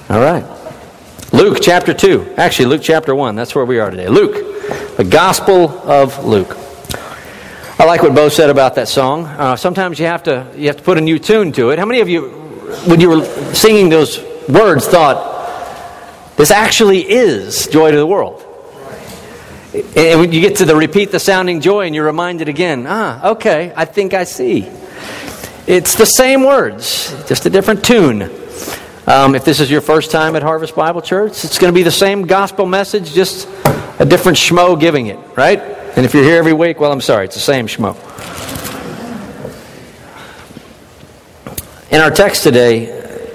All right. Luke chapter 2. Actually, Luke chapter 1. That's where we are today. Luke, the Gospel of Luke. I like what Bo said about that song. Sometimes you have to put a new tune to it. How many of you, when you were singing those words, thought, this actually is joy to the world? And when you get to the repeat the sounding joy and you're reminded again, okay, I think I see. It's the same words, just a different tune. If this is your first time at Harvest Bible Church, it's going to be the same gospel message, just a different schmo giving it, right? And if you're here every week, well, I'm sorry, it's the same schmo. In our text today,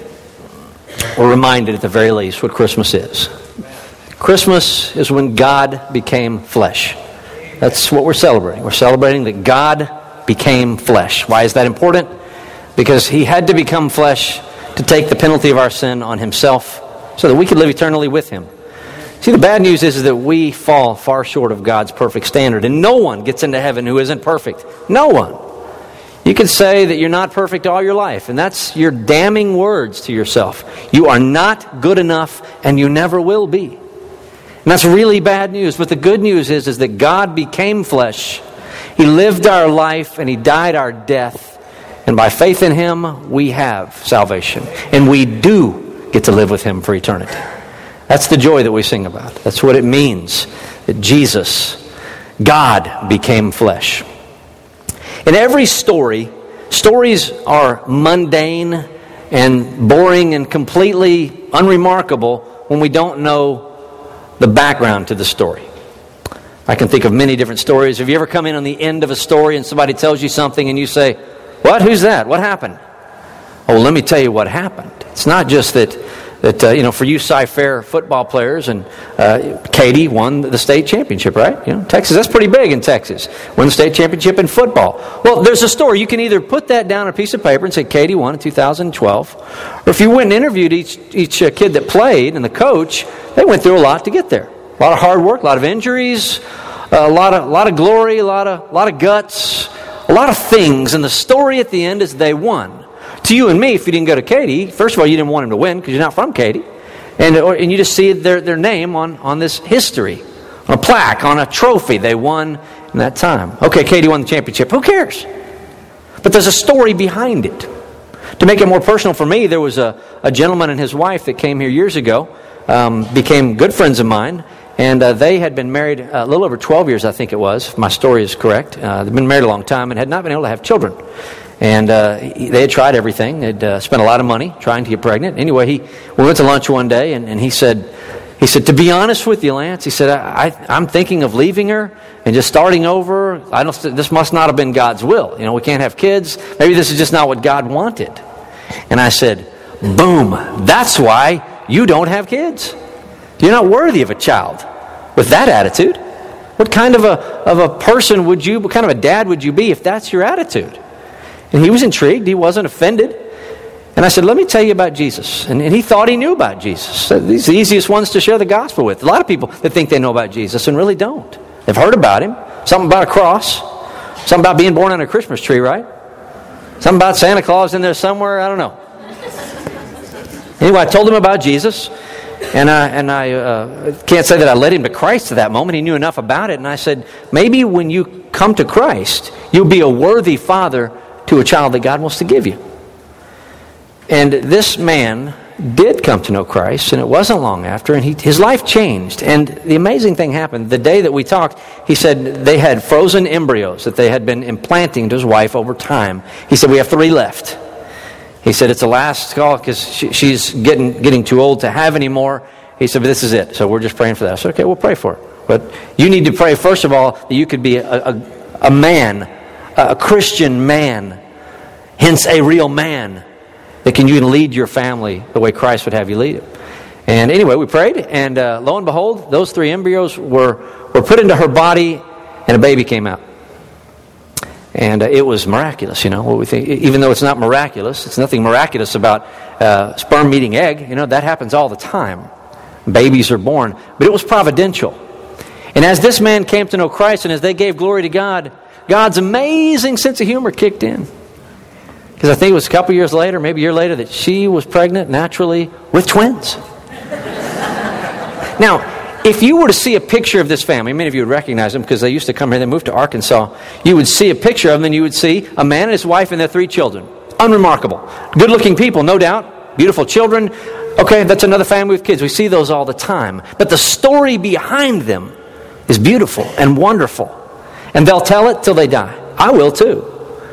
we're reminded at the very least what Christmas is. Christmas is when God became flesh. That's what we're celebrating. We're celebrating that God became flesh. Why is that important? Because He had to become flesh to take the penalty of our sin on Himself so that we could live eternally with Him. See, the bad news is that we fall far short of God's perfect standard, and no one gets into heaven who isn't perfect. No one. You can say that you're not perfect all your life, and that's your damning words to yourself. You are not good enough, and you never will be. And that's really bad news. But the good news is that God became flesh. He lived our life, and He died our death. And by faith in Him, we have salvation. And we do get to live with Him for eternity. That's the joy that we sing about. That's what it means that Jesus, God, became flesh. In every story, stories are mundane and boring and completely unremarkable when we don't know the background to the story. I can think of many different stories. Have you ever come in on the end of a story and somebody tells you something and you say, "What? Who's that? What happened?" Oh, let me tell you what happened. It's not just that for you Cy-Fair football players, and Katie won the state championship, right? Texas, that's pretty big in Texas. Won the state championship in football. Well, there's a story. You can either put that down on a piece of paper and say Katie won in 2012, or if you went and interviewed each kid that played and the coach, they went through a lot to get there. A lot of hard work, a lot of injuries, a lot of glory, a lot of guts, a lot of things. And the story at the end is they won. To you and me, if you didn't go to Katy, first of all, you didn't want him to win because you're not from Katy. And you just see their name on this history, on a plaque, on a trophy. They won in that time. Okay, Katy won the championship. Who cares? But there's a story behind it. To make it more personal for me, there was a gentleman and his wife that came here years ago, became good friends of mine. And they had been married a little over 12 years, I think it was, if my story is correct. They'd been married a long time and had not been able to have children. And they had tried everything. They'd spent a lot of money trying to get pregnant. Anyway, we went to lunch one day, and he said, "To be honest with you, Lance," he said, I'm thinking of leaving her and just starting over. This must not have been God's will. We can't have kids. Maybe this is just not what God wanted. And I said, boom, that's why you don't have kids. You're not worthy of a child with that attitude. What kind of a person what kind of a dad would you be if that's your attitude? And he was intrigued. He wasn't offended. And I said, let me tell you about Jesus. And he thought he knew about Jesus. So these are the easiest ones to share the gospel with. A lot of people that think they know about Jesus and really don't. They've heard about Him. Something about a cross. Something about being born on a Christmas tree, right? Something about Santa Claus in there somewhere. I don't know. Anyway, I told him about Jesus. And I can't say that I led him to Christ at that moment. He knew enough about it. And I said, maybe when you come to Christ, you'll be a worthy father to a child that God wants to give you. And this man did come to know Christ, and it wasn't long after, and his life changed. And the amazing thing happened. The day that we talked, he said they had frozen embryos that they had been implanting to his wife over time. He said, we have 3 left. He said, it's the last call because she's getting too old to have any more. He said, but this is it. So we're just praying for that. I said, okay, we'll pray for it. But you need to pray, first of all, that you could be a man, a Christian man, hence a real man, that you can lead your family the way Christ would have you lead it. And anyway, we prayed, and lo and behold, those 3 embryos were put into her body, and a baby came out. And it was miraculous, what we think. Even though it's not miraculous, it's nothing miraculous about sperm meeting egg. That happens all the time. Babies are born. But it was providential. And as this man came to know Christ and as they gave glory to God, God's amazing sense of humor kicked in. Because I think it was a couple years later, maybe a year later, that she was pregnant naturally with twins. Now, if you were to see a picture of this family, many of you would recognize them because they used to come here, they moved to Arkansas. You would see a picture of them and you would see a man and his wife and their 3 children. Unremarkable. Good-looking people, no doubt. Beautiful children. Okay, that's another family with kids. We see those all the time. But the story behind them is beautiful and wonderful. And they'll tell it till they die. I will too.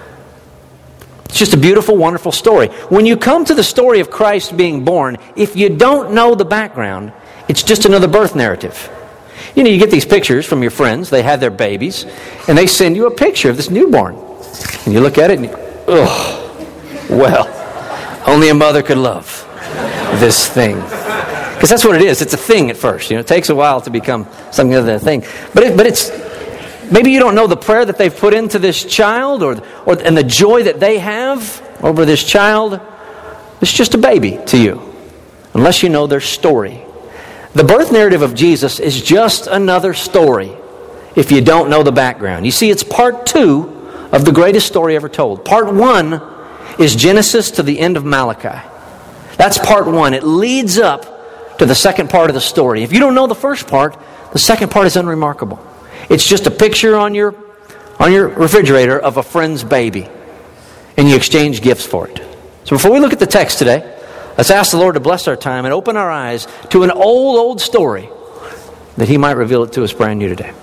It's just a beautiful, wonderful story. When you come to the story of Christ being born, if you don't know the background, it's just another birth narrative. You know, you get these pictures from your friends. They have their babies, and they send you a picture of this newborn. And you look at it, and well, only a mother could love this thing. Because that's what it is. It's a thing at first. You know, it takes a while to become something other than a thing. But it's maybe you don't know the prayer that they've put into this child, and the joy that they have over this child. It's just a baby to you, unless you know their story. The birth narrative of Jesus is just another story if you don't know the background. You see, it's part 2 of the greatest story ever told. Part 1 is Genesis to the end of Malachi. That's part 1. It leads up to the second part of the story. If you don't know the first part, the second part is unremarkable. It's just a picture on your refrigerator of a friend's baby, and you exchange gifts for it. So before we look at the text today, let's ask the Lord to bless our time and open our eyes to an old story that He might reveal it to us brand new today.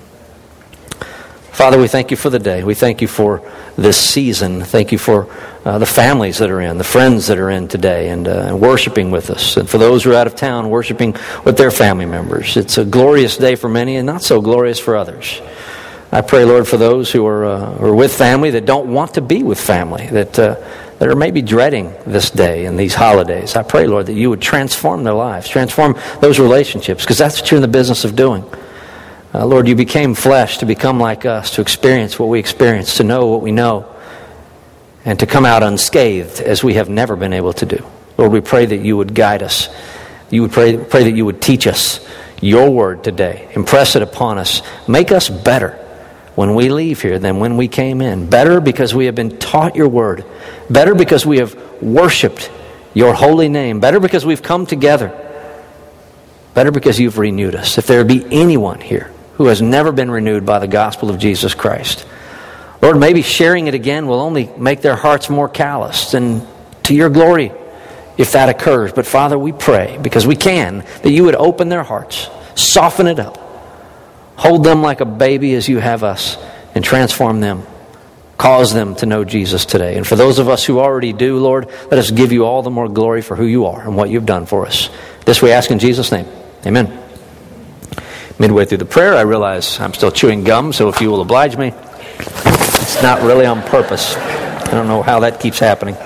Father, we thank You for the day. We thank You for this season. Thank You for the families that are in, the friends that are in today and worshiping with us. And for those who are out of town, worshiping with their family members. It's a glorious day for many and not so glorious for others. I pray, Lord, for those who are with family that don't want to be with family, that are maybe dreading this day and these holidays. I pray, Lord, that You would transform their lives, transform those relationships, because that's what You're in the business of doing. Lord, You became flesh to become like us, to experience what we experience, to know what we know, and to come out unscathed as we have never been able to do. Lord, we pray that You would guide us. You would pray that You would teach us Your word today. Impress it upon us. Make us better when we leave here than when we came in. Better because we have been taught Your word. Better because we have worshiped Your holy name. Better because we've come together. Better because You've renewed us. If there be anyone here who has never been renewed by the gospel of Jesus Christ, Lord, maybe sharing it again will only make their hearts more calloused, and to Your glory if that occurs. But Father, we pray, because we can, that You would open their hearts, soften it up, hold them like a baby as You have us, and transform them. Cause them to know Jesus today. And for those of us who already do, Lord, let us give You all the more glory for who You are and what You've done for us. This we ask in Jesus' name. Amen. Midway through the prayer, I realize I'm still chewing gum, so if you will oblige me, it's not really on purpose. I don't know how that keeps happening.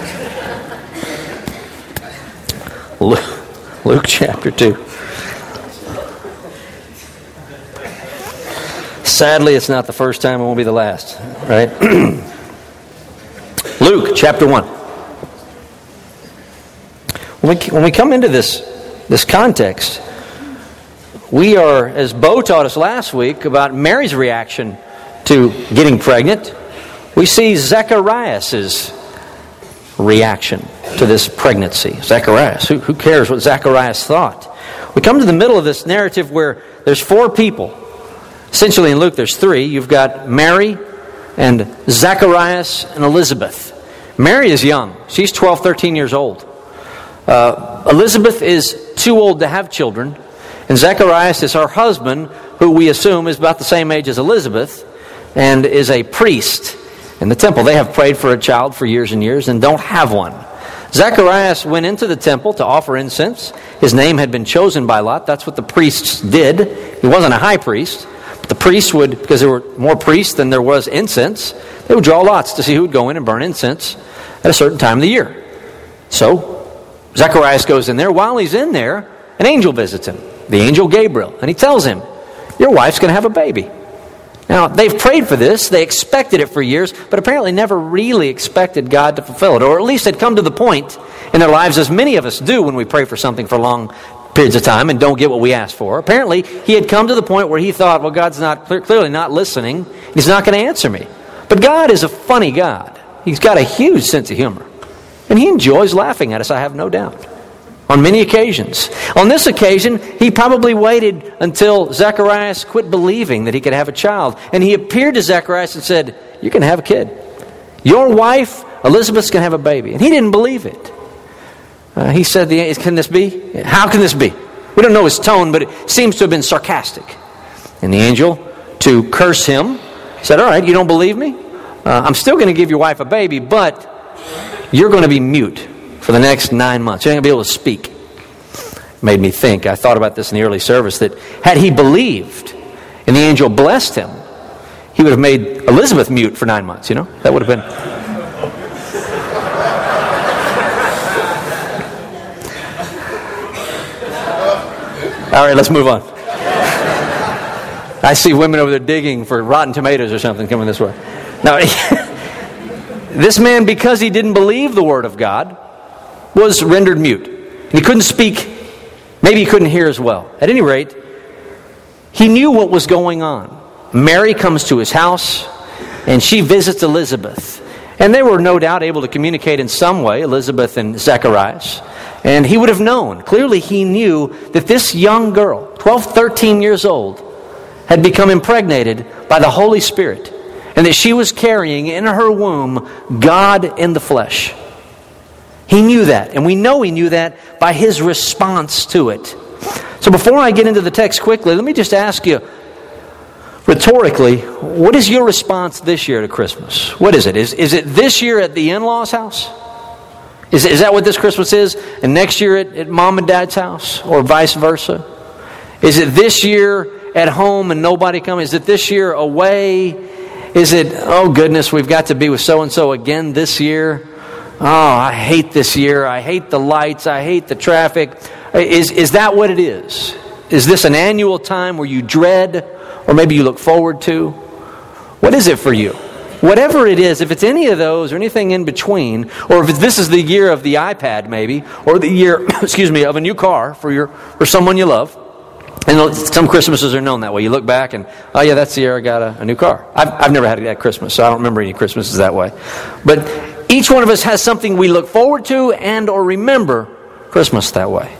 Luke chapter 2. Sadly, it's not the first time, it won't be the last, right? Luke chapter 1. When we come into this context, we are, as Bo taught us last week about Mary's reaction to getting pregnant, we see Zacharias' reaction to this pregnancy. Zacharias, who cares what Zacharias thought? We come to the middle of this narrative where there's 4 people. Essentially in Luke there's 3. You've got Mary and Zacharias and Elizabeth. Mary is young. She's 12, 13 years old. Elizabeth is too old to have children. And Zacharias is her husband, who we assume is about the same age as Elizabeth, and is a priest in the temple. They have prayed for a child for years and years and don't have one. Zacharias went into the temple to offer incense. His name had been chosen by lot. That's what the priests did. He wasn't a high priest. But the priests would, because there were more priests than there was incense, they would draw lots to see who would go in and burn incense at a certain time of the year. So Zacharias goes in there. While he's in there, an angel visits him. The angel Gabriel. And he tells him, your wife's going to have a baby. Now, they've prayed for this. They expected it for years, but apparently never really expected God to fulfill it. Or at least had come to the point in their lives, as many of us do when we pray for something for long periods of time and don't get what we ask for. Apparently, he had come to the point where he thought, well, God's not clearly not listening. He's not going to answer me. But God is a funny God. He's got a huge sense of humor. And he enjoys laughing at us, I have no doubt. On many occasions. On this occasion, he probably waited until Zacharias quit believing that he could have a child. And he appeared to Zacharias and said, "You can have a kid. Your wife, Elizabeth's going to have a baby." And he didn't believe it. He said, "Can this be? How can this be?" We don't know his tone, but it seems to have been sarcastic. And the angel, to curse him, said, "All right, you don't believe me? I'm still going to give your wife a baby, but you're going to be mute for the next 9 months. You're not going to be able to speak." Made me think, I thought about this in the early service, that had he believed and the angel blessed him, he would have made Elizabeth mute for 9 months, That would have been... All right, let's move on. I see women over there digging for rotten tomatoes or something coming this way. Now, this man, because he didn't believe the word of God, was rendered mute. He couldn't speak. Maybe he couldn't hear as well. At any rate, he knew what was going on. Mary comes to his house, and she visits Elizabeth. And they were no doubt able to communicate in some way, Elizabeth and Zacharias. And he would have known. Clearly, he knew that this young girl, 12, 13 years old, had become impregnated by the Holy Spirit. And that she was carrying in her womb God in the flesh. He knew that. And we know he knew that by his response to it. So before I get into the text quickly, let me just ask you, rhetorically, what is your response this year to Christmas? What is it? Is it this year at the in-laws' house? Is that what this Christmas is? And next year at mom and dad's house? Or vice versa? Is it this year at home and nobody coming? Is it this year away? Is it, oh goodness, we've got to be with so-and-so again this year? Oh, I hate this year. I hate the lights. I hate the traffic. Is that what it is? Is this an annual time where you dread or maybe you look forward to? What is it for you? Whatever it is, if it's any of those or anything in between, or if this is the year of the iPad maybe, or the year, of a new car for someone you love. And some Christmases are known that way. You look back and, oh yeah, that's the year I got a new car. I've never had that Christmas, so I don't remember any Christmases that way. But each one of us has something we look forward to and or remember Christmas that way.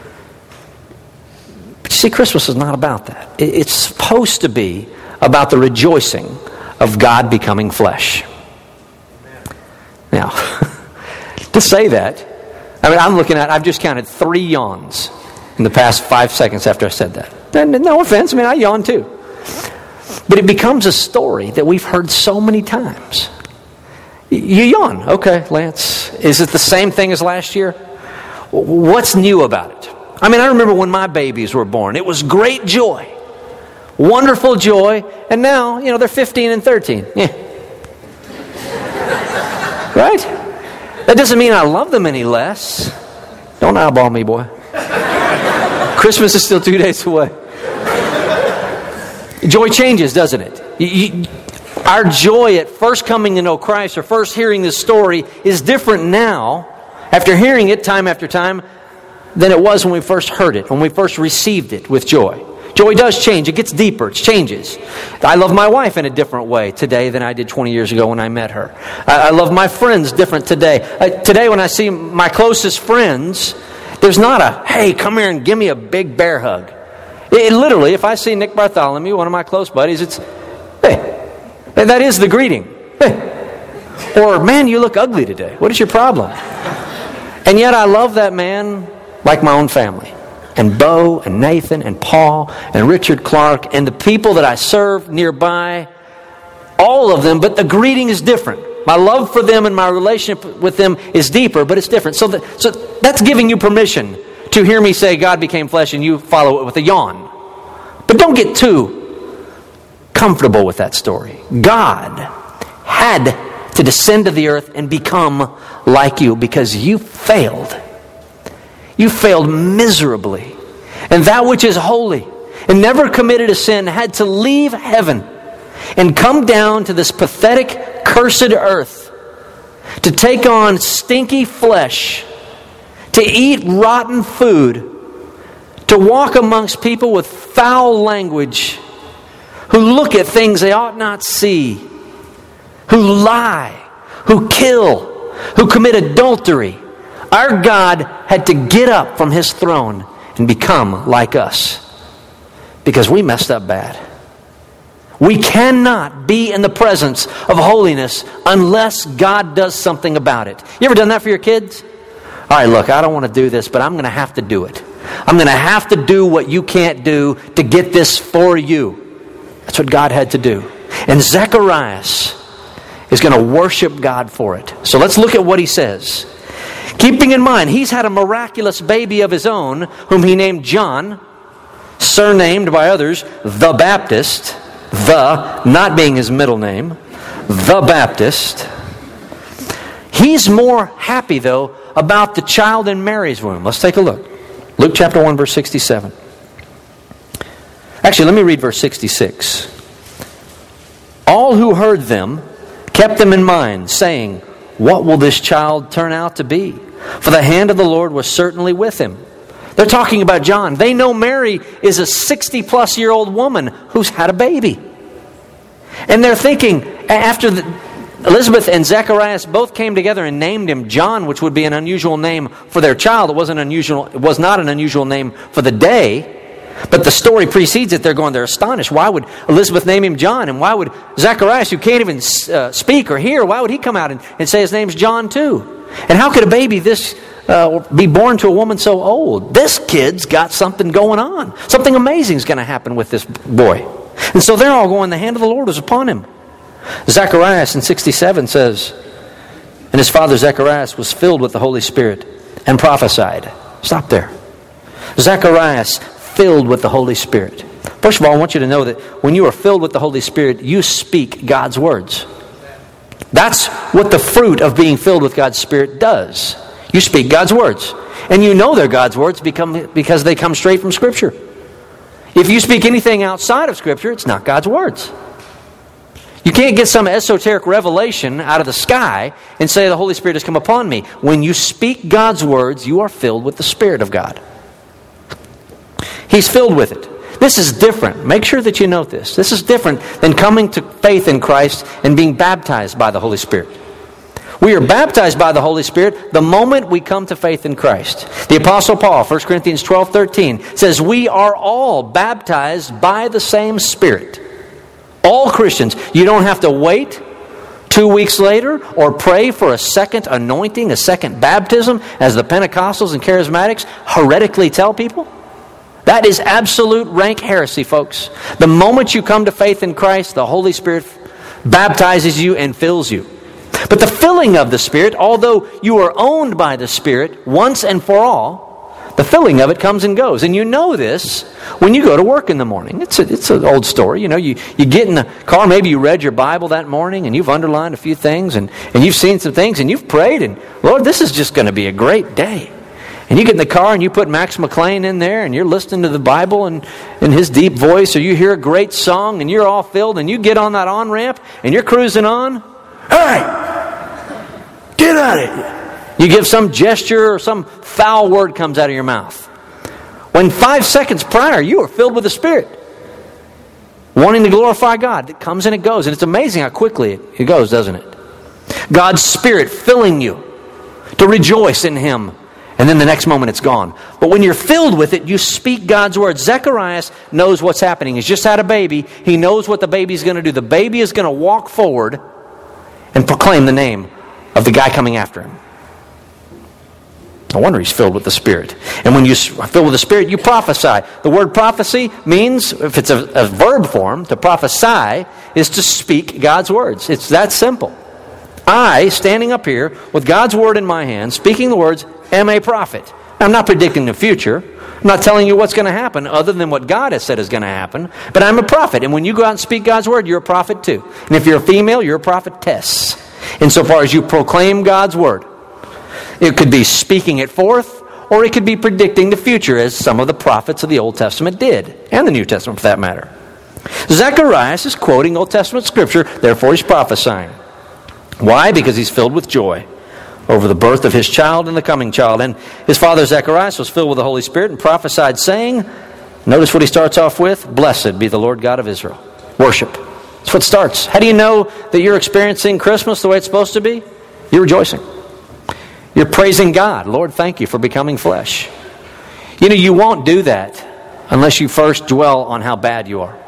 But you see, Christmas is not about that. It's supposed to be about the rejoicing of God becoming flesh. Now, to say that, I've just counted 3 yawns in the past 5 seconds after I said that. And no offense, I yawn too. But it becomes a story that we've heard so many times. You yawn. Okay, Lance. Is it the same thing as last year? What's new about it? I remember when my babies were born. It was great joy. Wonderful joy. And now, they're 15 and 13. Yeah. Right? That doesn't mean I love them any less. Don't eyeball me, boy. Christmas is still 2 days away. Joy changes, doesn't it? Our joy at first coming to know Christ or first hearing this story is different now, after hearing it time after time, than it was when we first heard it, when we first received it with joy. Joy does change. It gets deeper. It changes. I love my wife in a different way today than I did 20 years ago when I met her. I love my friends different today. Today when I see my closest friends, there's not a, hey, come here and give me a big bear hug. It literally, if I see Nick Bartholomew, one of my close buddies, it's, hey. That is the greeting. Hey. Or, man, you look ugly today. What is your problem? And yet I love that man like my own family. And Bo and Nathan and Paul and Richard Clark and the people that I serve nearby, all of them, but the greeting is different. My love for them and my relationship with them is deeper, but it's different. So that's giving you permission to hear me say God became flesh and you follow it with a yawn. But don't get too comfortable with that story. God had to descend to the earth and become like you because you failed. You failed miserably. And that which is holy and never committed a sin had to leave heaven and come down to this pathetic, cursed earth to take on stinky flesh, to eat rotten food, to walk amongst people with foul language, who look at things they ought not see, who lie, who kill, who commit adultery. Our God had to get up from His throne and become like us because we messed up bad. We cannot be in the presence of holiness unless God does something about it. You ever done that for your kids? All right, look, I don't want to do this, but I'm going to have to do it. I'm going to have to do what you can't do to get this for you. That's what God had to do. And Zacharias is going to worship God for it. So let's look at what he says. Keeping in mind, he's had a miraculous baby of his own, whom he named John, surnamed by others, the Baptist. The, not being his middle name, the Baptist. He's more happy, though, about the child in Mary's womb. Let's take a look. Luke chapter 1, verse 67. Actually, let me read verse 66. All who heard them kept them in mind, saying, "What will this child turn out to be? For the hand of the Lord was certainly with him." They're talking about John. They know Mary is a 60-plus-year-old woman who's had a baby. And they're thinking, after Elizabeth and Zacharias both came together and named him John, which would be an unusual name for their child. It was not an unusual name for the day. But the story precedes it. They're astonished. Why would Elizabeth name him John? And why would Zacharias, who can't even speak or hear, why would he come out and say his name's John too? And how could a baby this be born to a woman so old? This kid's got something going on. Something amazing is going to happen with this boy. And so they're all going, the hand of the Lord was upon him. Zacharias in 67 says, and his father Zacharias was filled with the Holy Spirit and prophesied. Stop there. Zacharias filled with the Holy Spirit. First of all, I want you to know that when you are filled with the Holy Spirit, you speak God's words. That's what the fruit of being filled with God's Spirit does. You speak God's words. And you know they're God's words because they come straight from Scripture. If you speak anything outside of Scripture, it's not God's words. You can't get some esoteric revelation out of the sky and say the Holy Spirit has come upon me. When you speak God's words, you are filled with the Spirit of God. He's filled with it. This is different. Make sure that you note this. This is different than coming to faith in Christ and being baptized by the Holy Spirit. We are baptized by the Holy Spirit the moment we come to faith in Christ. The Apostle Paul, 1 Corinthians 12:13, says we are all baptized by the same Spirit. All Christians. You don't have to wait 2 weeks later or pray for a second anointing, a second baptism, as the Pentecostals and Charismatics heretically tell people. That is absolute rank heresy, folks. The moment you come to faith in Christ, the Holy Spirit baptizes you and fills you. But the filling of the Spirit, although you are owned by the Spirit once and for all, the filling of it comes and goes. And you know this when you go to work in the morning. It's an old story. You know, you get in the car, maybe you read your Bible that morning and you've underlined a few things and you've seen some things and you've prayed and, Lord, this is just going to be a great day. And you get in the car and you put Max McLean in there and you're listening to the Bible and in his deep voice, or you hear a great song and you're all filled and you get on that on-ramp and you're cruising on. Hey! Get out of here! You give some gesture or some foul word comes out of your mouth. When 5 seconds prior you are filled with the Spirit, wanting to glorify God. It comes and it goes. And it's amazing how quickly it goes, doesn't it? God's Spirit filling you to rejoice in Him. And then the next moment it's gone. But when you're filled with it, you speak God's word. Zacharias knows what's happening. He's just had a baby. He knows what the baby's going to do. The baby is going to walk forward and proclaim the name of the guy coming after him. No wonder he's filled with the Spirit. And when you're filled with the Spirit, you prophesy. The word prophecy means, if it's a verb form, to prophesy is to speak God's words. It's that simple. I, standing up here with God's word in my hand, speaking the words, am a prophet. I'm not predicting the future. I'm not telling you what's going to happen other than what God has said is going to happen. But I'm a prophet. And when you go out and speak God's word, you're a prophet too. And if you're a female, you're a prophetess. Insofar as you proclaim God's word. It could be speaking it forth, or it could be predicting the future, as some of the prophets of the Old Testament did, and the New Testament for that matter. Zacharias is quoting Old Testament scripture, therefore he's prophesying. Why? Because he's filled with joy over the birth of his child and the coming child. And his father Zacharias was filled with the Holy Spirit and prophesied, saying, notice what he starts off with, blessed be the Lord God of Israel. Worship. That's what starts. How do you know that you're experiencing Christmas the way it's supposed to be? You're rejoicing. You're praising God. Lord, thank you for becoming flesh. You know, you won't do that unless you first dwell on how bad you are.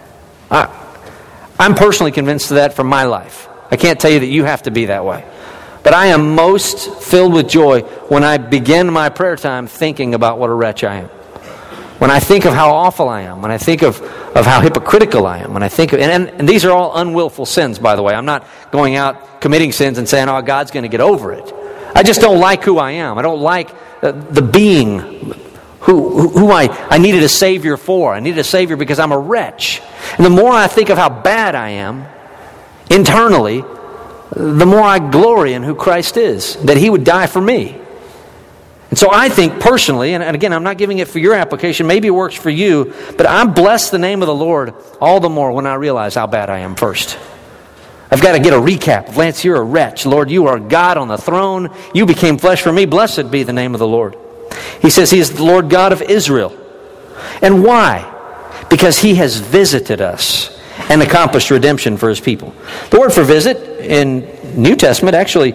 I'm personally convinced of that from my life. I can't tell you that you have to be that way. But I am most filled with joy when I begin my prayer time thinking about what a wretch I am. When I think of how awful I am, when I think of how hypocritical I am, when I think of, and these are all unwillful sins, by the way. I'm not going out committing sins and saying, oh, God's going to get over it. I just don't like who I am. I don't like the being who I needed a Savior for. I needed a Savior because I'm a wretch. And the more I think of how bad I am internally, the more I glory in who Christ is, that He would die for me. And so I think personally, and again, I'm not giving it for your application, maybe it works for you, but I bless the name of the Lord all the more when I realize how bad I am first. I've got to get a recap. Lance, you're a wretch. Lord, you are God on the throne. You became flesh for me. Blessed be the name of the Lord. He says He is the Lord God of Israel. And why? Because He has visited us and accomplished redemption for His people. The word for visit in New Testament, actually,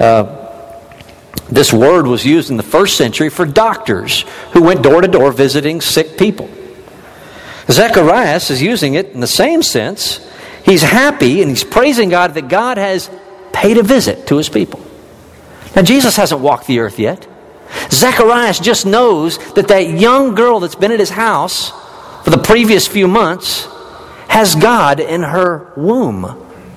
this word was used in the first century for doctors who went door to door visiting sick people. Zacharias is using it in the same sense. He's happy and he's praising God that God has paid a visit to His people. Now, Jesus hasn't walked the earth yet. Zacharias just knows that young girl that's been at his house for the previous few months has God in her womb.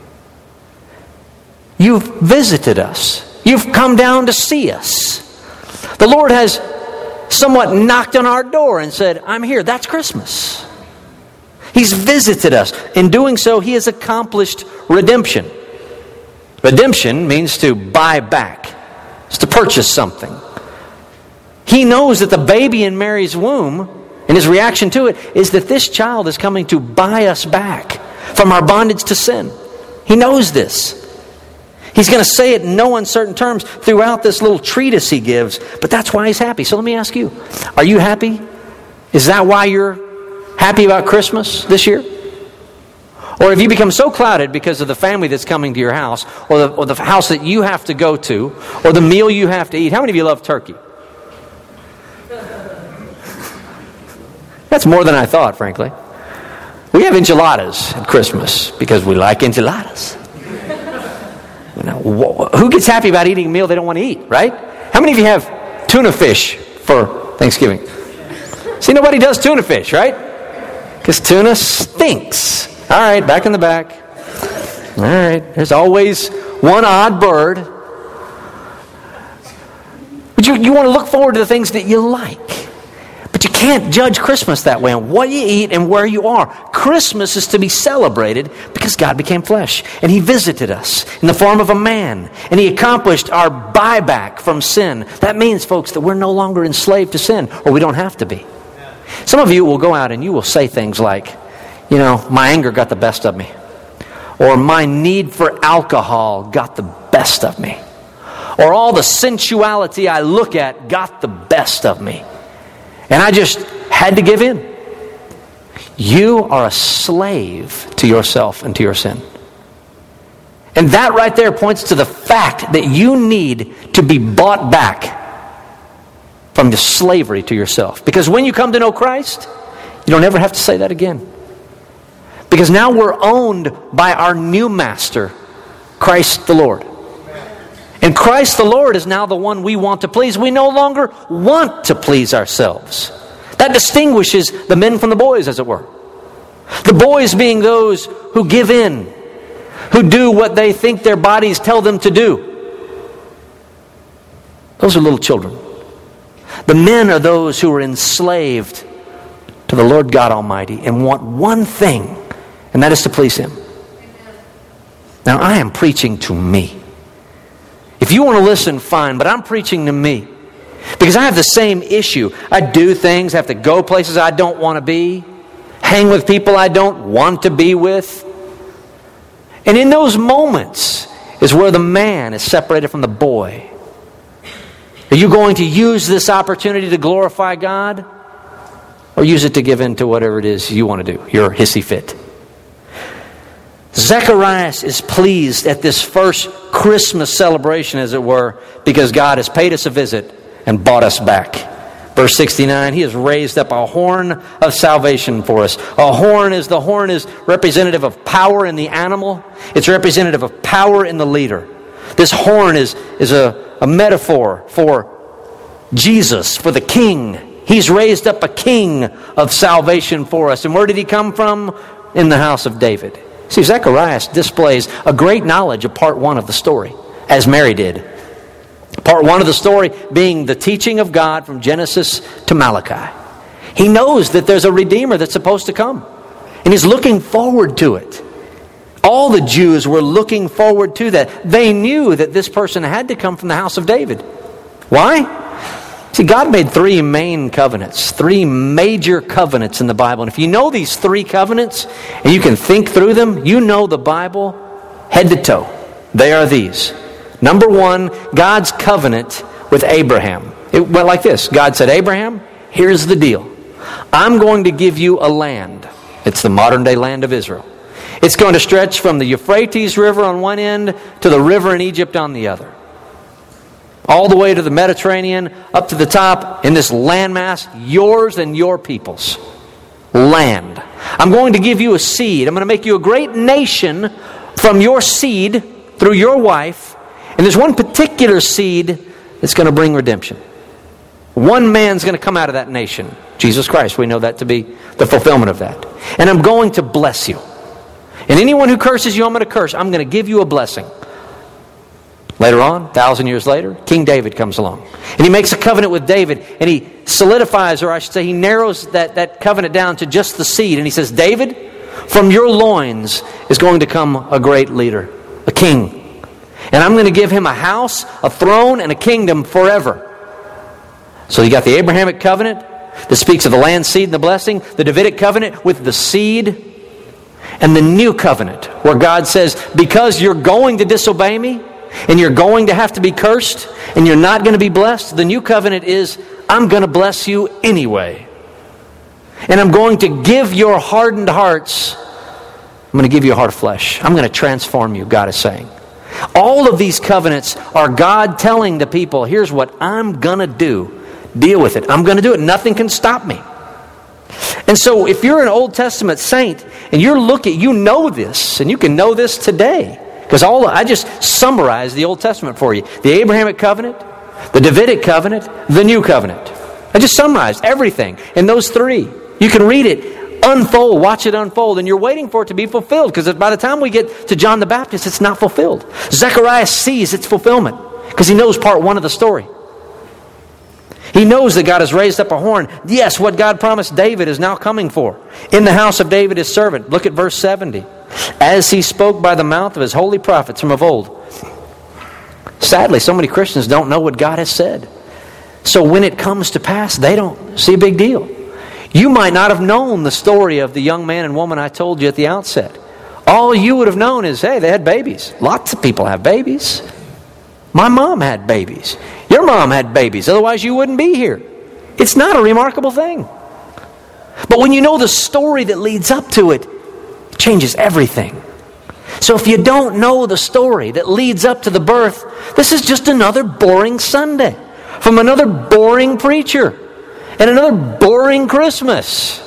You've visited us. You've come down to see us. The Lord has somewhat knocked on our door and said, I'm here. That's Christmas. He's visited us. In doing so, He has accomplished redemption. Redemption means to buy back. It's to purchase something. He knows that the baby in Mary's womb, and His reaction to it, is that this child is coming to buy us back from our bondage to sin. He knows this. He's going to say it in no uncertain terms throughout this little treatise He gives, but that's why He's happy. So let me ask you, are you happy? Is that why you're happy about Christmas this year? Or have you become so clouded because of the family that's coming to your house, or the house that you have to go to, or the meal you have to eat? How many of you love turkey? That's more than I thought, frankly. We have enchiladas at Christmas because we like enchiladas. Who gets happy about eating a meal they don't want to eat, right? How many of you have tuna fish for Thanksgiving? See, nobody does tuna fish, right? Because tuna stinks. All right, back in the back. All right, there's always one odd bird. But you want to look forward to the things that you like. But you can't judge Christmas that way on what you eat and where you are. Christmas is to be celebrated because God became flesh. And He visited us in the form of a man. And He accomplished our buyback from sin. That means, folks, that we're no longer enslaved to sin, or we don't have to be. Some of you will go out and you will say things like, my anger got the best of me. Or my need for alcohol got the best of me. Or all the sensuality I look at got the best of me. And I just had to give in. You are a slave to yourself and to your sin. And that right there points to the fact that you need to be bought back from the slavery to yourself. Because when you come to know Christ, you don't ever have to say that again. Because now we're owned by our new master, Christ the Lord. And Christ the Lord is now the one we want to please. We no longer want to please ourselves. That distinguishes the men from the boys, as it were. The boys being those who give in, who do what they think their bodies tell them to do. Those are little children. The men are those who are enslaved to the Lord God Almighty and want one thing, and that is to please Him. Now, I am preaching to me. If you want to listen, fine, but I'm preaching to me. Because I have the same issue. I do things, I have to go places I don't want to be, hang with people I don't want to be with. And in those moments is where the man is separated from the boy. Are you going to use this opportunity to glorify God? Or use it to give in to whatever it is you want to do, your hissy fit? Zacharias is pleased at this first Christmas celebration, as it were, because God has paid us a visit and bought us back. Verse 69, He has raised up a horn of salvation for us. The horn is representative of power in the animal. It's representative of power in the leader. This horn is a metaphor for Jesus, for the King. He's raised up a king of salvation for us. And where did He come from? In the house of David. See, Zacharias displays a great knowledge of part one of the story, as Mary did. Part one of the story being the teaching of God from Genesis to Malachi. He knows that there's a Redeemer that's supposed to come. And he's looking forward to it. All the Jews were looking forward to that. They knew that this person had to come from the house of David. Why? See, God made three main covenants, three major covenants in the Bible. And if you know these three covenants, and you can think through them, you know the Bible head to toe. They are these. Number one, God's covenant with Abraham. It went like this. God said, Abraham, here's the deal. I'm going to give you a land. It's the modern day land of Israel. It's going to stretch from the Euphrates River on one end to the river in Egypt on the other. All the way to the Mediterranean, up to the top, in this landmass, yours and your people's land. I'm going to give you a seed. I'm going to make you a great nation from your seed through your wife. And there's one particular seed that's going to bring redemption. One man's going to come out of that nation. Jesus Christ. We know that to be the fulfillment of that. And I'm going to bless you. And anyone who curses you, I'm going to curse. I'm going to give you a blessing. Later on, 1,000 years later, King David comes along. And he makes a covenant with David. And he solidifies, or I should say, he narrows that covenant down to just the seed. And he says, David, from your loins is going to come a great leader, a king. And I'm going to give him a house, a throne, and a kingdom forever. So you got the Abrahamic covenant that speaks of the land, seed, and the blessing. The Davidic covenant with the seed. And the new covenant where God says, because you're going to disobey me, and you're going to have to be cursed, and you're not going to be blessed, the new covenant is, I'm going to bless you anyway. And I'm going to give your hardened hearts, I'm going to give you a heart of flesh. I'm going to transform you, God is saying. All of these covenants are God telling the people, here's what I'm going to do. Deal with it. I'm going to do it. Nothing can stop me. And so if you're an Old Testament saint, and you know this, and you can know this today, because I just summarized the Old Testament for you. The Abrahamic covenant, the Davidic covenant, the new covenant. I just summarized everything in those three. You can read it, unfold, watch it unfold, and you're waiting for it to be fulfilled, because by the time we get to John the Baptist, it's not fulfilled. Zechariah sees its fulfillment, because he knows part one of the story. He knows that God has raised up a horn. Yes, what God promised David is now coming for. In the house of David his servant. Look at verse 70. As he spoke by the mouth of his holy prophets from of old. Sadly, so many Christians don't know what God has said. So when it comes to pass, they don't see a big deal. You might not have known the story of the young man and woman I told you at the outset. All you would have known is, hey, they had babies. Lots of people have babies. My mom had babies. Your mom had babies. Otherwise, you wouldn't be here. It's not a remarkable thing. But when you know the story that leads up to it, it changes everything. So if you don't know the story that leads up to the birth, this is just another boring Sunday from another boring preacher and another boring Christmas.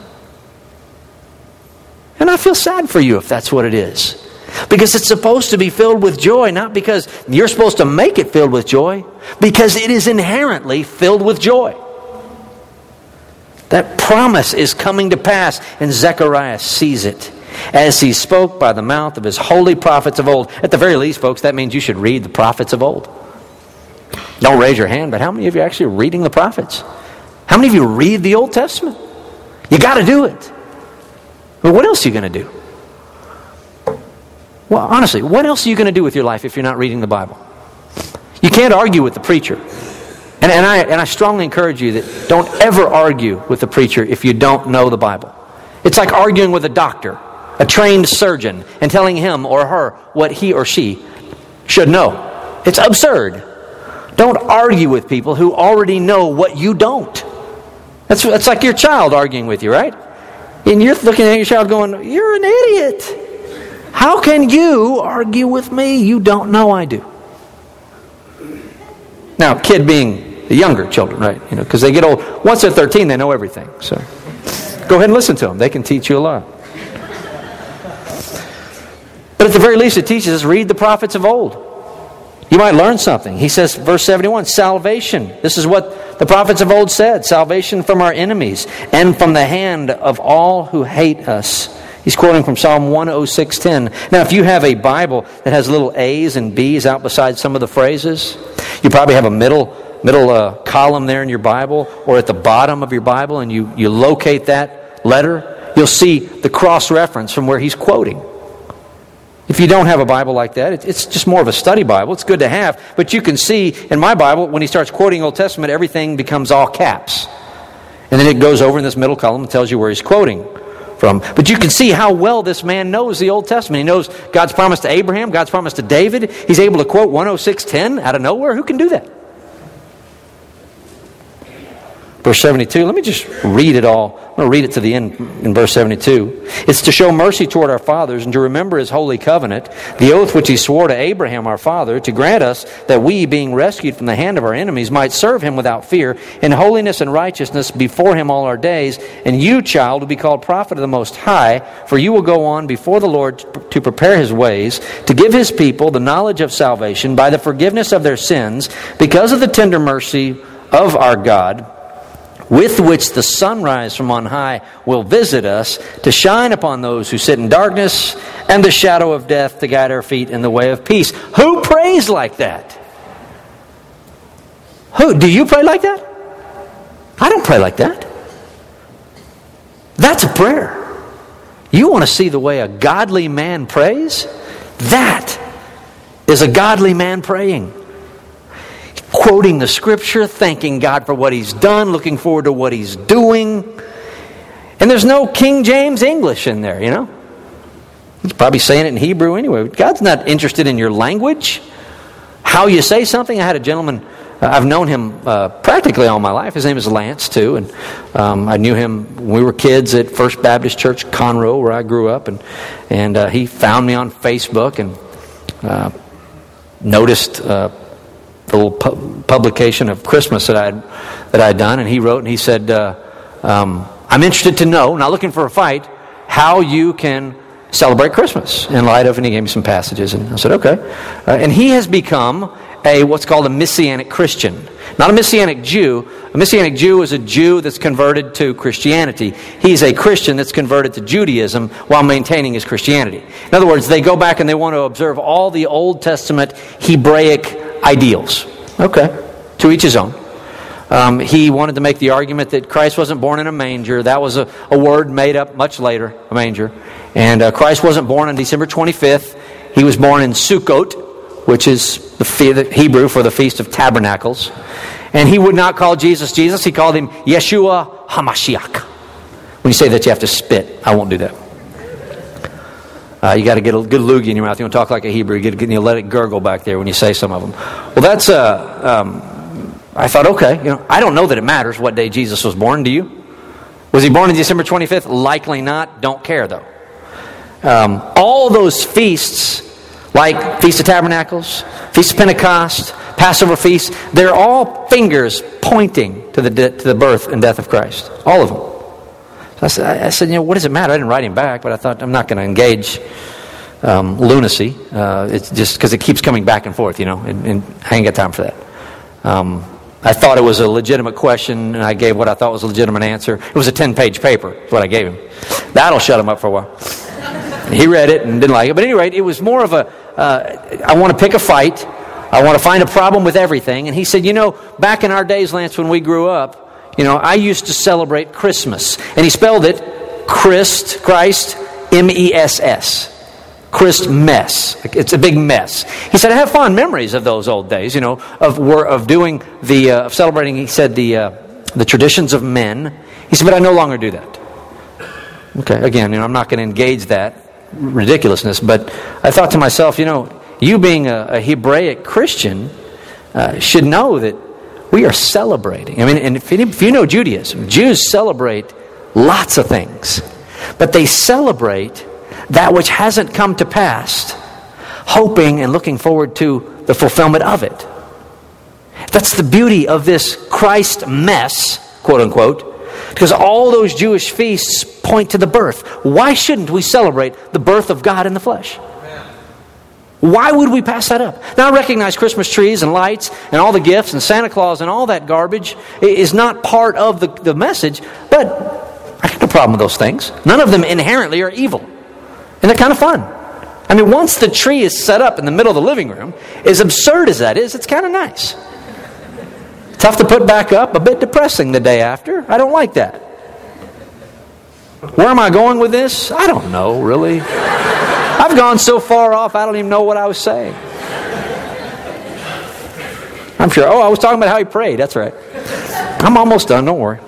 And I feel sad for you if that's what it is. Because it's supposed to be filled with joy, not because you're supposed to make it filled with joy, because it is inherently filled with joy. That promise is coming to pass, and Zechariah sees it as he spoke by the mouth of his holy prophets of old. At the very least, folks, that means you should read the prophets of old. Don't raise your hand, but how many of you are actually reading the prophets? How many of you read the Old Testament? You got to do it. Well, what else are you going to do? Well, honestly, what else are you going to do with your life if you're not reading the Bible? You can't argue with the preacher. And I strongly encourage you that don't ever argue with the preacher if you don't know the Bible. It's like arguing with a doctor, a trained surgeon, and telling him or her what he or she should know. It's absurd. Don't argue with people who already know what you don't. That's like your child arguing with you, right? And you're looking at your child going, you're an idiot. How can you argue with me? You don't know I do. Now, kid being the younger children, right? Because they get old. Once they're 13, they know everything. So go ahead and listen to them. They can teach you a lot. But at the very least, it teaches us, read the prophets of old. You might learn something. He says, verse 71, salvation. This is what the prophets of old said. Salvation from our enemies and from the hand of all who hate us. He's quoting from Psalm 106:10. Now, if you have a Bible that has little A's and B's out beside some of the phrases, you probably have a middle column there in your Bible, or at the bottom of your Bible, and you locate that letter, you'll see the cross-reference from where he's quoting. If you don't have a Bible like that, it's just more of a study Bible. It's good to have, but you can see in my Bible, when he starts quoting Old Testament, everything becomes all caps. And then it goes over in this middle column and tells you where he's quoting from. But you can see how well this man knows the Old Testament. He knows God's promise to Abraham, God's promise to David. He's able to quote 106:10 out of nowhere. Who can do that? Verse 72, let me just read it all. I'm going to read it to the end in verse 72. It's to show mercy toward our fathers and to remember His holy covenant, the oath which He swore to Abraham our father, to grant us that we, being rescued from the hand of our enemies, might serve Him without fear, in holiness and righteousness before Him all our days. And you, child, will be called prophet of the Most High, for you will go on before the Lord to prepare His ways, to give His people the knowledge of salvation by the forgiveness of their sins, because of the tender mercy of our God, with which the sunrise from on high will visit us, to shine upon those who sit in darkness and the shadow of death, to guide our feet in the way of peace. Who prays like that? Who? Do you pray like that? I don't pray like that. That's a prayer. You want to see the way a godly man prays? That is a godly man praying. Quoting the Scripture, thanking God for what He's done, looking forward to what He's doing. And there's no King James English in there, He's probably saying it in Hebrew anyway. God's not interested in your language, how you say something. I had a gentleman, I've known him practically all my life. His name is Lance, too. And I knew him when we were kids at First Baptist Church, Conroe, where I grew up. And he found me on Facebook and noticed the little publication of Christmas that I'd done, and he wrote and he said, I'm interested to know, not looking for a fight, how you can celebrate Christmas in light of, and he gave me some passages, and I said, okay. And he has become what's called a Messianic Christian. Not a Messianic Jew. A Messianic Jew is a Jew that's converted to Christianity. He's a Christian that's converted to Judaism while maintaining his Christianity. In other words, they go back and they want to observe all the Old Testament Hebraic ideals. Okay, to each his own. He wanted to make the argument that Christ wasn't born in a manger. That was a word made up much later, a manger. And Christ wasn't born on December 25th. He was born in Sukkot, which is the Hebrew for the Feast of Tabernacles. And he would not call Jesus Jesus. He called him Yeshua HaMashiach. When you say that, you have to spit. I won't do that. You got to get a good loogie in your mouth. You don't talk like a Hebrew. You let it gurgle back there when you say some of them. Well, that's I thought, okay, I don't know that it matters what day Jesus was born. Do you? Was he born on December 25th? Likely not. Don't care though. All those feasts, like Feast of Tabernacles, Feast of Pentecost, Passover feast, they're all fingers pointing to the birth and death of Christ. All of them. I said, what does it matter? I didn't write him back, but I thought I'm not going to engage lunacy. It's just because it keeps coming back and forth, and I ain't got time for that. I thought it was a legitimate question, and I gave what I thought was a legitimate answer. It was a 10-page paper, is what I gave him. That'll shut him up for a while. He read it and didn't like it. But at any rate, it was more of I want to pick a fight. I want to find a problem with everything. And he said, back in our days, Lance, when we grew up, I used to celebrate Christmas. And he spelled it Christ, M-E-S-S. Christ mess. It's a big mess. He said, I have fond memories of those old days, of doing of celebrating, he said, the traditions of men. He said, but I no longer do that. Okay, again, I'm not going to engage that ridiculousness, but I thought to myself, you being a Hebraic Christian should know that we are celebrating. I mean, and if you know Judaism, Jews celebrate lots of things. But they celebrate that which hasn't come to pass, hoping and looking forward to the fulfillment of it. That's the beauty of this Christ mess, quote unquote, because all those Jewish feasts point to the birth. Why shouldn't we celebrate the birth of God in the flesh? Why would we pass that up? Now, I recognize Christmas trees and lights and all the gifts and Santa Claus and all that garbage is not part of the message, but I have no problem with those things. None of them inherently are evil. And they're kind of fun. I mean, once the tree is set up in the middle of the living room, as absurd as that is, it's kind of nice. Tough to put back up, a bit depressing the day after. I don't like that. Where am I going with this? I don't know, really. I've gone so far off, I don't even know what I was saying. I'm sure. Oh, I was talking about how he prayed. That's right. I'm almost done. Don't worry.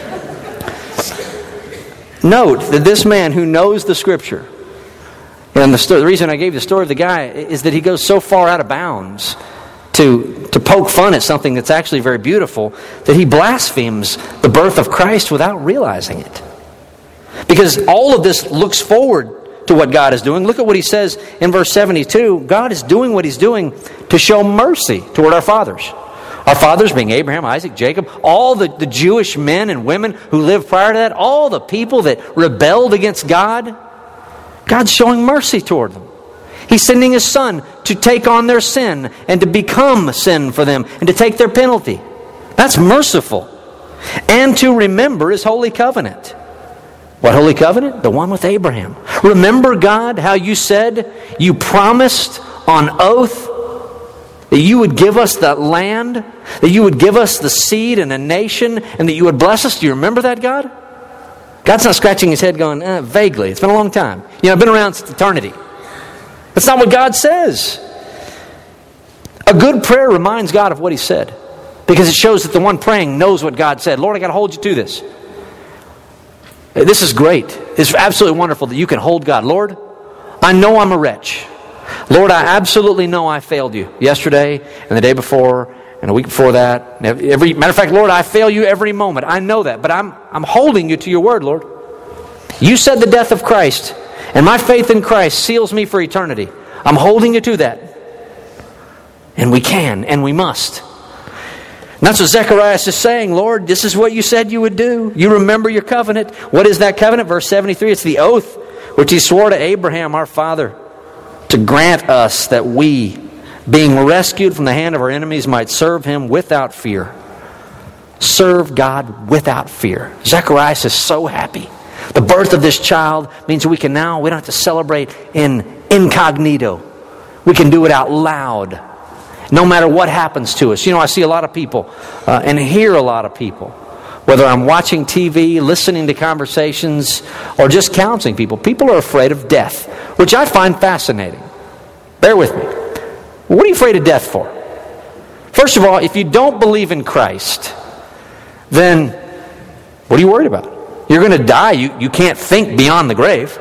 Note that this man who knows the Scripture, and the reason I gave the story of the guy is that he goes so far out of bounds to poke fun at something that's actually very beautiful that he blasphemes the birth of Christ without realizing it. Because all of this looks forward to what God is doing. Look at what he says in verse 72. God is doing what he's doing to show mercy toward our fathers. Our fathers being Abraham, Isaac, Jacob, all the Jewish men and women who lived prior to that, all the people that rebelled against God, God's showing mercy toward them. He's sending His Son to take on their sin and to become sin for them and to take their penalty. That's merciful. And to remember His holy covenant. What holy covenant? The one with Abraham. Remember, God, how you said, you promised on oath that you would give us that land, that you would give us the seed and a nation, and that you would bless us. Do you remember that, God? God's not scratching his head going, vaguely. It's been a long time. I've been around since eternity. That's not what God says. A good prayer reminds God of what He said, because it shows that the one praying knows what God said. Lord, I got to hold you to this. This is great. It's absolutely wonderful that you can hold God. Lord, I know I'm a wretch. Lord, I absolutely know I failed you yesterday and the day before and a week before that. Matter of fact, Lord, I fail you every moment. I know that, but I'm holding you to your word, Lord. You said the death of Christ, and my faith in Christ seals me for eternity. I'm holding you to that. And we can, and we must. And that's what Zechariah is saying. Lord, this is what you said you would do. You remember your covenant. What is that covenant? Verse 73, it's the oath which He swore to Abraham, our father, to grant us that we, being rescued from the hand of our enemies, might serve Him without fear. Serve God without fear. Zechariah is so happy. The birth of this child means we don't have to celebrate in incognito. We can do it out loud, no matter what happens to us. I see a lot of people and hear a lot of people, whether I'm watching TV, listening to conversations, or just counseling people. People are afraid of death, which I find fascinating. Bear with me. What are you afraid of death for? First of all, if you don't believe in Christ, then what are you worried about? You're going to die. You can't think beyond the grave.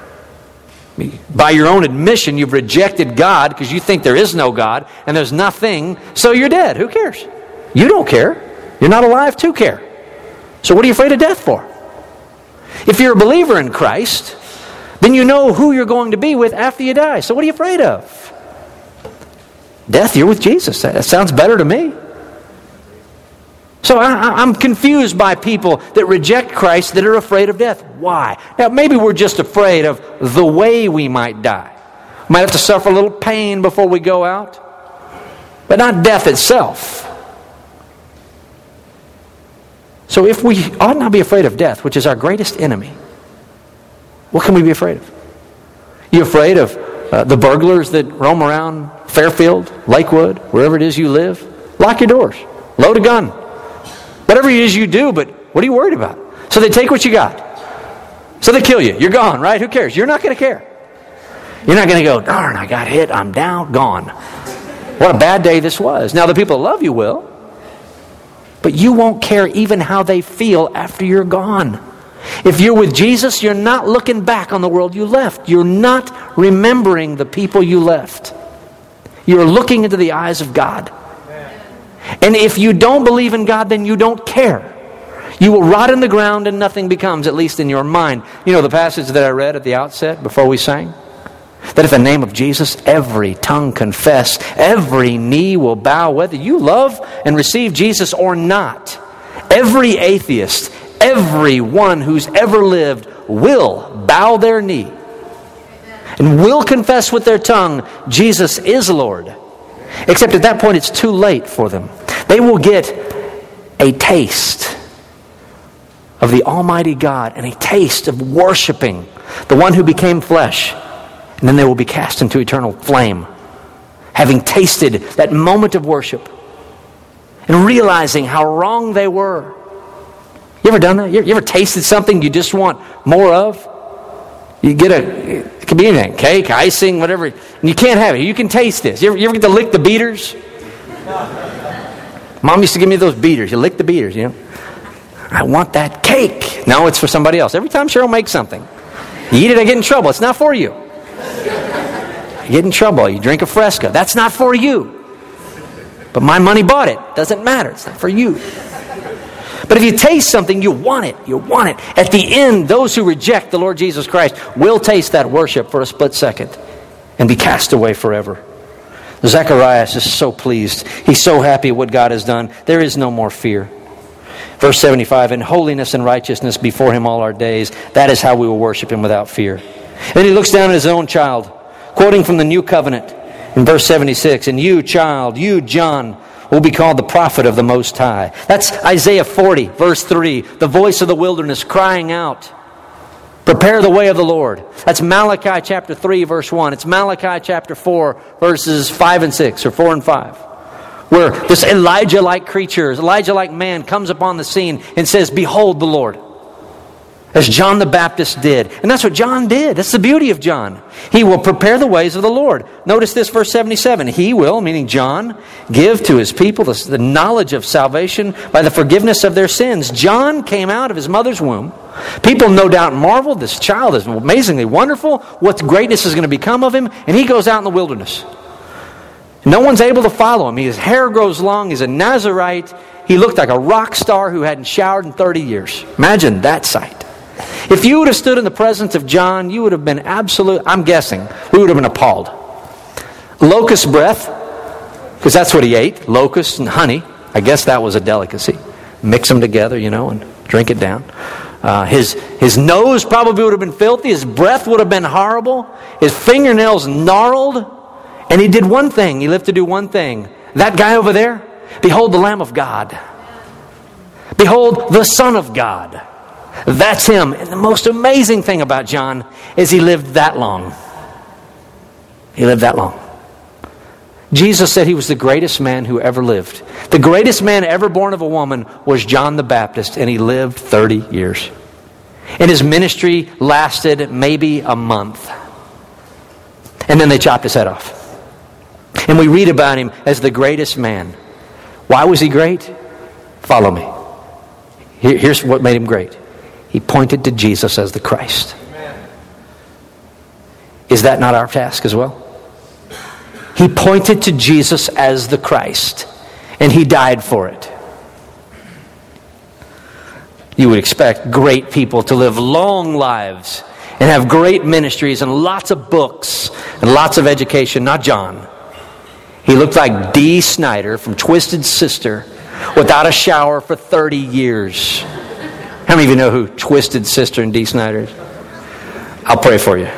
By your own admission, you've rejected God because you think there is no God and there's nothing, so you're dead. Who cares? You don't care. You're not alive to care. So what are you afraid of death for? If you're a believer in Christ, then you know who you're going to be with after you die. So what are you afraid of? Death, you're with Jesus. That sounds better to me. So I'm confused by people that reject Christ that are afraid of death. Why? Now, maybe we're just afraid of the way we might die. We might have to suffer a little pain before we go out, but not death itself. So if we ought not be afraid of death, which is our greatest enemy, what can we be afraid of? You afraid of the burglars that roam around Fairfield, Lakewood, wherever it is you live? Lock your doors. Load a gun. Whatever it is you do, but what are you worried about? So they take what you got. So they kill you. You're gone, right? Who cares? You're not going to care. You're not going to go, darn, I got hit. I'm down, gone. What a bad day this was. Now the people that love you will. But you won't care even how they feel after you're gone. If you're with Jesus, you're not looking back on the world you left. You're not remembering the people you left. You're looking into the eyes of God. And if you don't believe in God, then you don't care. You will rot in the ground and nothing becomes, at least in your mind. You know the passage that I read at the outset before we sang? That at the name of Jesus, every tongue confess, every knee will bow, whether you love and receive Jesus or not. Every atheist, everyone who's ever lived will bow their knee and will confess with their tongue, Jesus is Lord. Except at that point it's too late for them. They will get a taste of the Almighty God and a taste of worshiping the one who became flesh. And then they will be cast into eternal flame, having tasted that moment of worship and realizing how wrong they were. You ever done that? You ever tasted something you just want more of? You get it could be anything, cake, icing, whatever, and you can't have it. You can taste this. You ever get to lick the beaters? Mom used to give me those beaters. You lick the beaters, you know. I want that cake. No, it's for somebody else. Every time Cheryl makes something, you eat it, I get in trouble. It's not for you. You get in trouble. You drink a Fresca. That's not for you. But my money bought it. Doesn't matter. It's not for you. But if you taste something, you want it. You want it. At the end, those who reject the Lord Jesus Christ will taste that worship for a split second and be cast away forever. Zacharias is so pleased. He's so happy at what God has done. There is no more fear. Verse 75, in holiness and righteousness before Him all our days. That is how we will worship Him without fear. And He looks down at His own child, quoting from the New Covenant in verse 76. And you, child, you, John, will be called the prophet of the Most High. That's Isaiah 40, verse 3. The voice of the wilderness crying out, prepare the way of the Lord. That's Malachi chapter 3, verse 1. It's Malachi chapter 4, verses 5 and 6, or 4 and 5. Where this Elijah-like creature, Elijah-like man comes upon the scene and says, behold the Lord. As John the Baptist did. And that's what John did. That's the beauty of John. He will prepare the ways of the Lord. Notice this, verse 77. He will, meaning John, give to his people the knowledge of salvation by the forgiveness of their sins. John came out of his mother's womb. People no doubt marveled. This child is amazingly wonderful. What greatness is going to become of him? And he goes out in the wilderness. No one's able to follow him. His hair grows long. He's a Nazarite. He looked like a rock star who hadn't showered in 30 years. Imagine that sight. If you would have stood in the presence of John, you would have been I'm guessing, we would have been appalled. Locust breath, because that's what he ate, locusts and honey. I guess that was a delicacy. Mix them together, and drink it down. His nose probably would have been filthy. His breath would have been horrible. His fingernails gnarled. And he did one thing. He lived to do one thing. That guy over there, behold the Lamb of God. Behold the Son of God. That's him. And the most amazing thing about John is he lived that long. He lived that long. Jesus said he was the greatest man who ever lived. The greatest man ever born of a woman was John the Baptist, and he lived 30 years. And his ministry lasted maybe a month. And then they chopped his head off. And we read about him as the greatest man. Why was he great? Follow me. Here's what made him great. He pointed to Jesus as the Christ. Amen. Is that not our task as well? He pointed to Jesus as the Christ, and He died for it. You would expect great people to live long lives and have great ministries and lots of books and lots of education. Not John. He looked like Dee Snider from Twisted Sister without a shower for 30 years. How many of you know who Twisted Sister and Dee Snider is? I'll pray for you.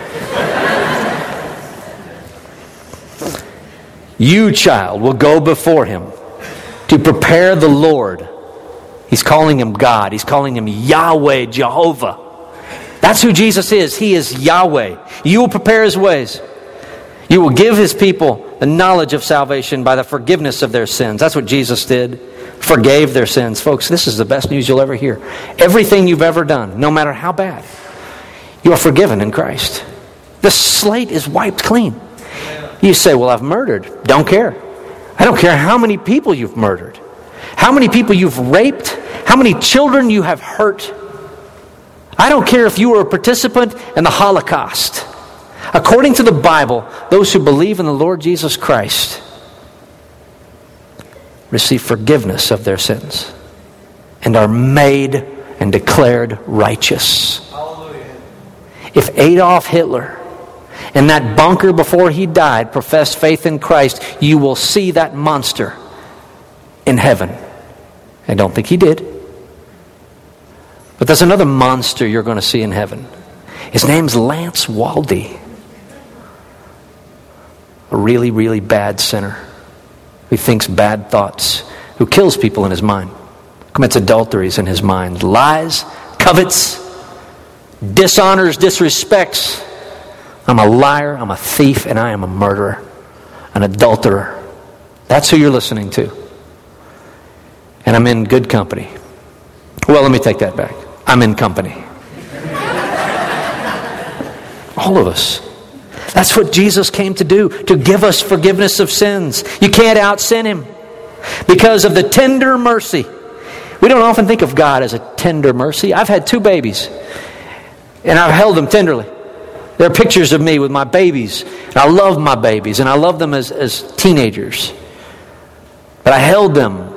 You, child, will go before Him to prepare the Lord. He's calling Him God. He's calling Him Yahweh, Jehovah. That's who Jesus is. He is Yahweh. You will prepare His ways. You will give His people the knowledge of salvation by the forgiveness of their sins. That's what Jesus did. Forgave their sins. Folks, this is the best news you'll ever hear. Everything you've ever done, no matter how bad, you are forgiven in Christ. The slate is wiped clean. You say, well, I've murdered. Don't care. I don't care how many people you've murdered, how many people you've raped, how many children you have hurt. I don't care if you were a participant in the Holocaust. According to the Bible, those who believe in the Lord Jesus Christ receive forgiveness of their sins. and are made and declared righteous. If Adolf Hitler in that bunker before he died professed faith in Christ, you will see that monster in heaven. I don't think he did. But there's another monster you're going to see in heaven. His name's Lance Waldie. A really, really bad sinner who thinks bad thoughts, who kills people in his mind, commits adulteries in his mind, lies, covets, dishonors, disrespects. I'm a liar, I'm a thief, and I am a murderer, an adulterer. That's who you're listening to. And I'm in good company. Well, let me take that back. I'm in company. All of us. That's what Jesus came to do, to give us forgiveness of sins. You can't out-sin Him because of the tender mercy. We don't often think of God as a tender mercy. I've had 2 babies, and I've held them tenderly. There are pictures of me with my babies, and I love my babies, and I love them as teenagers. But I held them.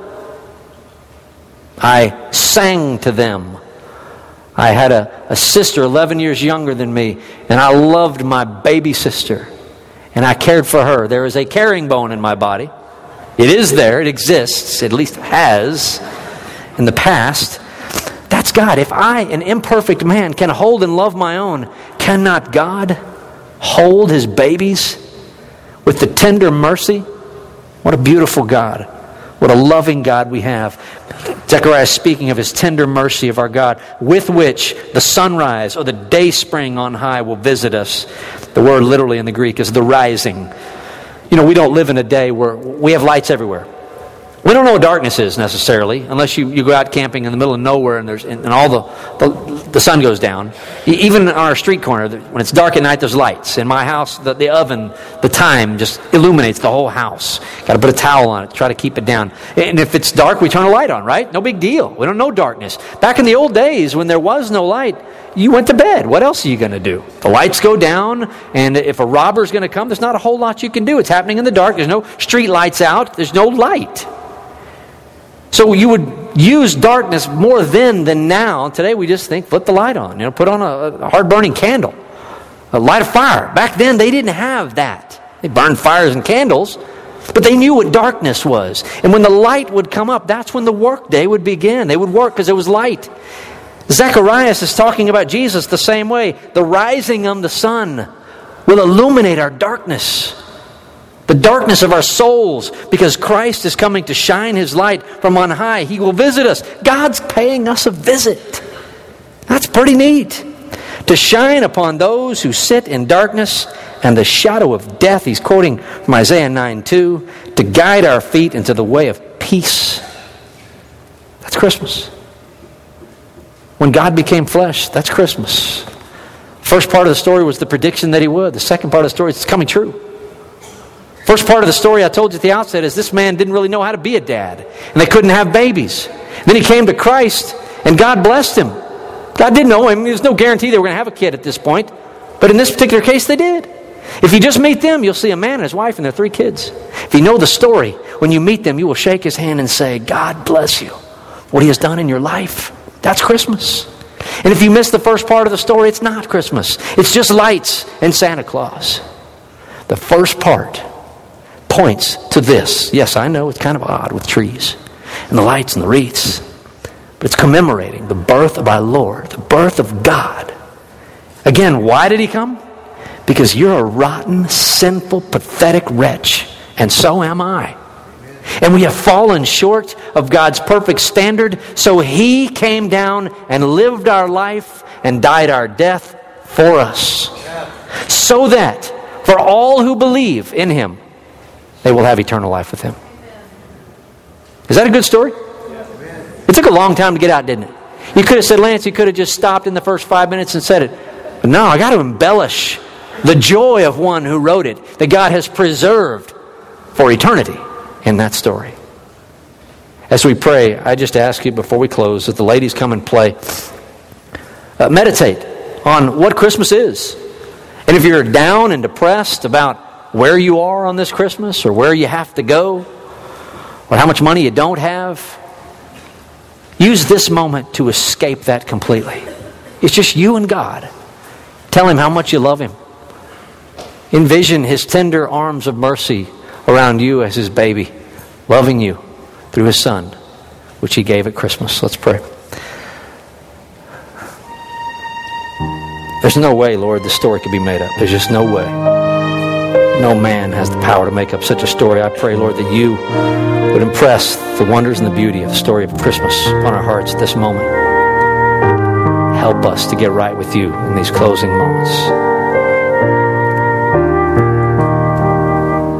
I sang to them. I had a sister 11 years younger than me, and I loved my baby sister, and I cared for her. There is a caring bone in my body. It is there. It exists. At least has in the past. That's God. If I, an imperfect man, can hold and love my own, cannot God hold His babies with the tender mercy? What a beautiful God. What a loving God we have. Zechariah is speaking of His tender mercy of our God, with which the sunrise or the day spring on high will visit us. The word literally in the Greek is the rising. You know, we don't live in a day where we have lights everywhere. We don't know what darkness is necessarily, unless you go out camping in the middle of nowhere and all the sun goes down. Even on our street corner, when it's dark at night, there's lights. In my house, the oven, the time just illuminates the whole house. Got to put a towel on it, try to keep it down. And if it's dark, we turn a light on, right? No big deal. We don't know darkness. Back in the old days, when there was no light, you went to bed. What else are you going to do? The lights go down, and if a robber's going to come, there's not a whole lot you can do. It's happening in the dark. There's no street lights out. There's no light. So you would use darkness more then than now. Today we just think, flip the light on. You know, put on a hard-burning candle. Light a fire. Back then they didn't have that. They burned fires and candles, but they knew what darkness was. And when the light would come up, that's when the workday would begin. They would work because it was light. Zacharias is talking about Jesus the same way. The rising of the sun will illuminate our darkness. The darkness of our souls, because Christ is coming to shine His light from on high. He will visit us. God's paying us a visit. That's pretty neat. To shine upon those who sit in darkness and the shadow of death. He's quoting from Isaiah 9:2. To guide our feet into the way of peace. That's Christmas. When God became flesh, that's Christmas. First part of the story was the prediction that He would. The second part of the story is it's coming true. First part of the story I told you at the outset is this man didn't really know how to be a dad. And they couldn't have babies. Then he came to Christ and God blessed him. God didn't know him. There's no guarantee they were going to have a kid at this point. But in this particular case they did. If you just meet them, you'll see a man and his wife and their 3 kids. If you know the story, when you meet them, you will shake his hand and say, God bless you. What He has done in your life. That's Christmas. And if you miss the first part of the story, it's not Christmas. It's just lights and Santa Claus. The first part points to this. Yes, I know it's kind of odd with trees and the lights and the wreaths, but it's commemorating the birth of our Lord, the birth of God. Again, why did He come? Because you're a rotten, sinful, pathetic wretch, and so am I. And we have fallen short of God's perfect standard, so He came down and lived our life and died our death for us, so that for all who believe in Him, they will have eternal life with Him. Is that a good story? It took a long time to get out, didn't it? You could have said, Lance, you could have just stopped in the first 5 minutes and said it. But no, I got to embellish the joy of one who wrote it, that God has preserved for eternity in that story. As we pray, I just ask you before we close that the ladies come and play. Meditate on what Christmas is. And if you're down and depressed about where you are on this Christmas, or where you have to go, or how much money you don't have, Use this moment to escape that completely. It's just you and God. Tell Him how much you love Him. Envision His tender arms of mercy around you as His baby, loving you through His Son, which He gave at Christmas. Let's pray. There's no way, Lord, the story could be made up. There's just no way. No man has the power to make up such a story. I pray, Lord, that you would impress the wonders and the beauty of the story of Christmas on our hearts at this moment. Help us to get right with you in these closing moments.